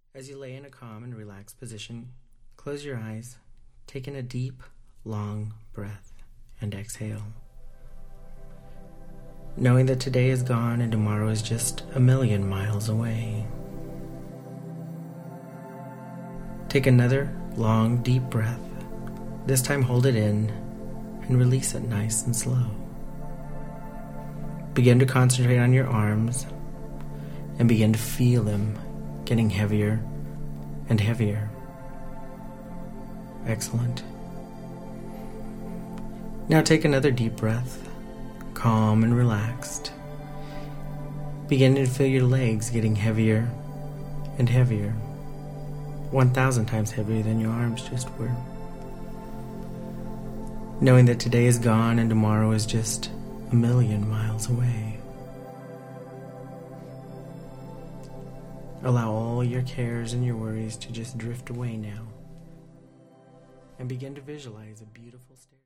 As you lay in a calm and relaxed position, close your eyes, take in a deep, long breath, and exhale. Knowing that today is gone and tomorrow is just a million miles away. Take another long, deep breath. This time hold it in and release it nice and slow. Begin to concentrate on your arms and begin to feel them getting heavier and heavier. Excellent. Now take another deep breath, calm and relaxed. Begin to feel your legs getting heavier and heavier, 1,000 times heavier than your arms just were. Knowing that today is gone and tomorrow is just a million miles away. Allow all your cares and your worries to just drift away now, and begin to visualize a beautiful state.